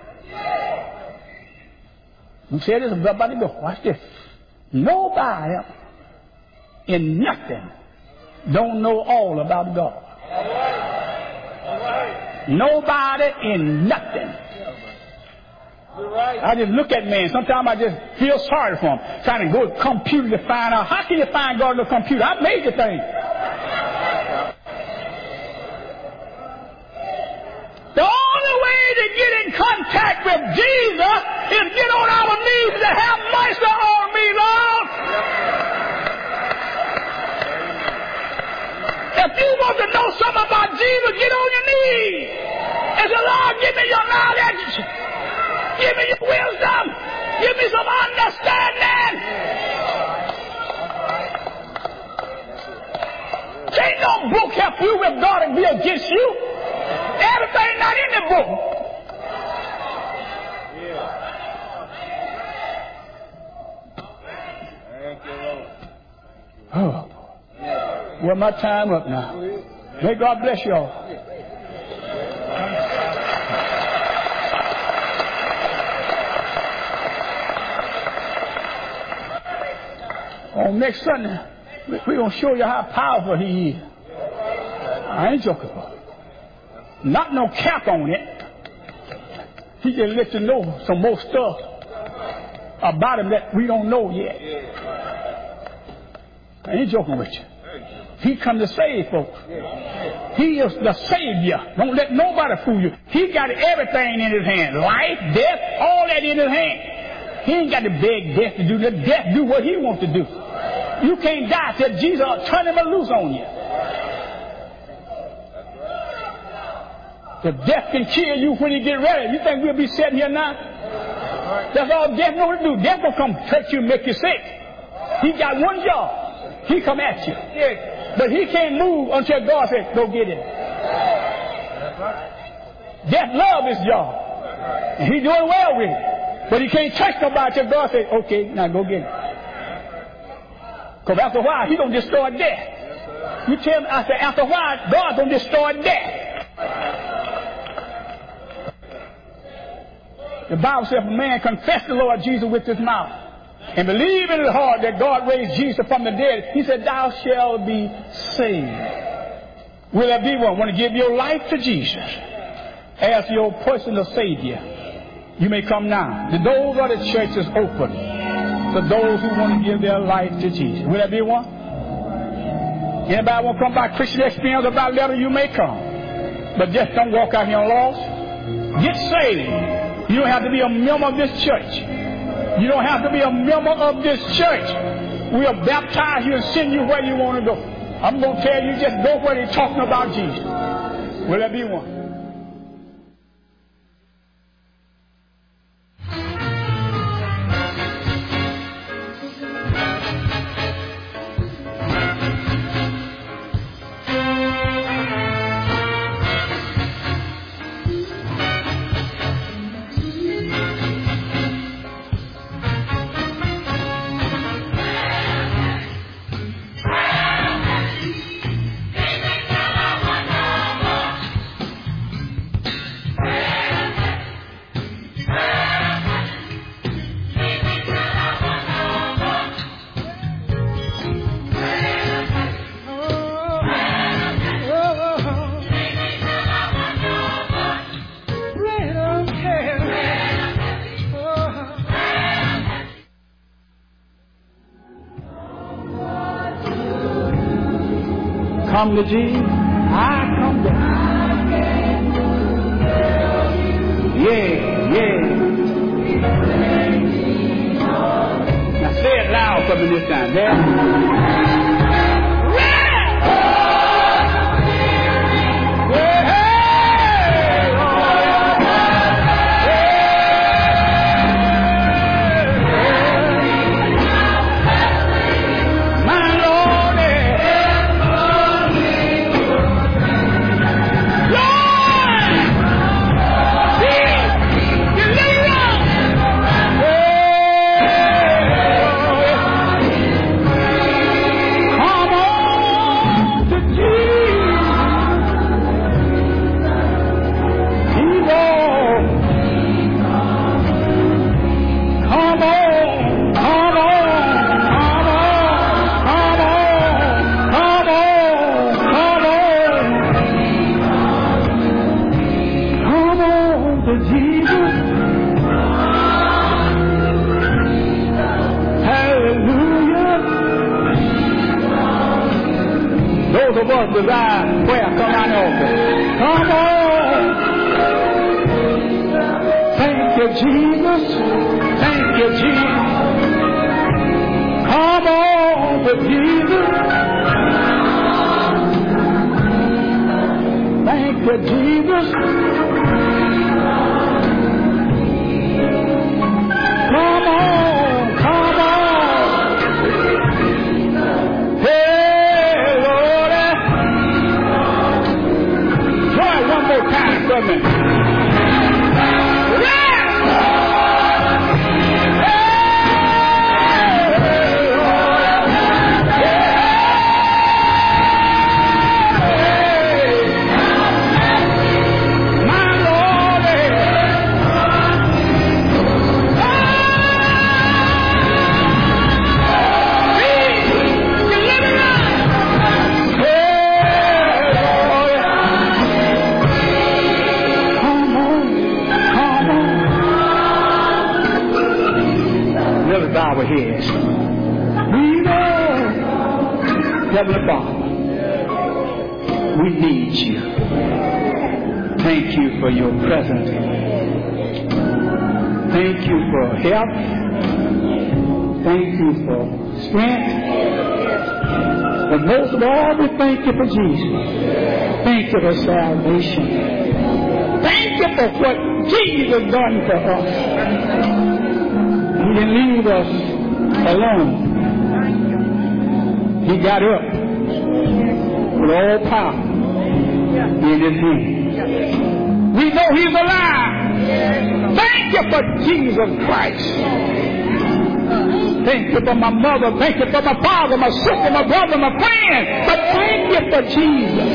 You say this, I'm about to go. Watch this. Nobody in nothing don't know all about God. Nobody in nothing. I just look at man. Sometimes I just feel sorry for him. Trying to go to the computer to find out. How can you find God in the computer? I made the thing. The only way to get in contact with Jesus is get on our knees and have mercy on me, Lord. with God and be against you? Everything not in the book. Oh, well, my time up now. May God bless you all. On next Sunday, we're going to show you how powerful he is. I ain't joking about it. Not no cap on it. He just let you know some more stuff about him that we don't know yet. I ain't joking with you. He come to save folks. He is the Savior. Don't let nobody fool you. He got everything in his hand. Life, death, all that in his hand. He ain't got to beg death to do that. Death do what he wants to do. You can't die till Jesus turn him loose on you. If death can kill you when he get ready, you think we'll be sitting here now? That's all death knows to do. Death will come touch you and make you sick. He got one job. He come at you. But he can't move until God says, go get him. Death love his job. And he's doing well with it. But he can't touch nobody until God says, okay, now go get him. Because after a while, he's going to destroy death. You tell me, I said, after a while, God's going to destroy death. The Bible says, if a man confess the Lord Jesus with his mouth and believe in his heart that God raised Jesus from the dead, he said, thou shalt be saved. Will there be one? Want to give your life to Jesus as your personal Savior? You may come now. The doors of the church is open for those who want to give their life to Jesus. Will there be one? Anybody want to come by Christian Experience about letter? You may come. But just don't walk out here lost. Get saved. You don't have to be a member of this church. You don't have to be a member of this church. We'll baptize you and send you where you want to go. I'm going to tell you, just go where they're talking about Jesus. Will there be one? Come to Jesus, I come to Yeah, yeah. Now say it loud for me this time. There. Desire prayer, come on over. Come on. Thank you, Jesus. Thank you, Jesus. Come on to Jesus. Thank you, Jesus. Come on, come on. Hey, Lord. Let us bow our heads. We know, Heavenly Father, we need you. Thank you for your presence. Thank you for help. Thank you for strength. But most of all, we thank you for Jesus. Thank you for salvation. Thank you for what Jesus done for us. He didn't leave us alone. He got up with all power in his hand. We know he's alive. Thank you for Jesus Christ. Thank you for my mother. Thank you for my father, my sister, my brother, my friend. But thank you for Jesus.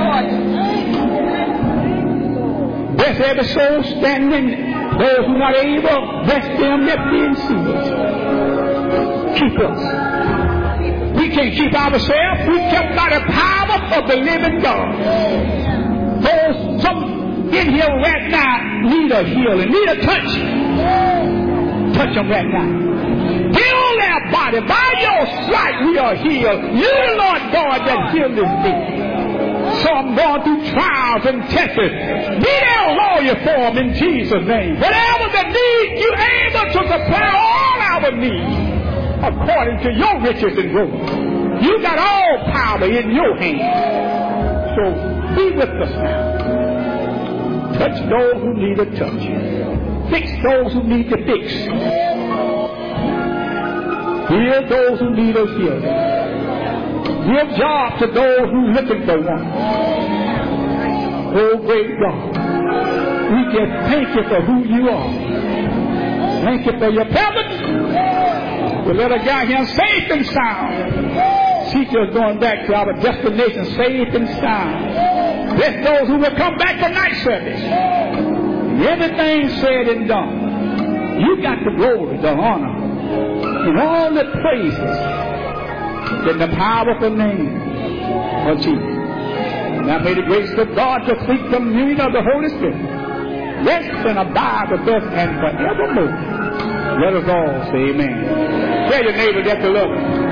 Bless every soul standing. Those who are not able, bless them that being seated. Keep us. We can't keep ourselves. We kept by the power of the living God. Those some in here right now need a healing, need a touch. Touch them right now. Heal their body. By your stripes we are healed. You, Lord God, that healed this day. Some going through trials and tests. Be their lawyer for them in Jesus' name. Whatever the need, you're able to supply all our needs according to your riches and glory. You got all power in your hand. So be with us now. Touch those who need a touch. Fix those who need to fix. Heal those who need a healing. Give job to those who are looking for one. Oh, great God, we just thank you for who you are. Thank you for your presence. We let us get here safe and sound. Teach us going back to our destination safe and sound. Bless those who will come back for night service. Everything said and done, you got the glory, the honor, and all the praises in the powerful name of Jesus. Now may the grace of God, the sweet communion of the Holy Spirit, rest and abide with us and forevermore. Let us all say amen. Tell your neighbor that you love him.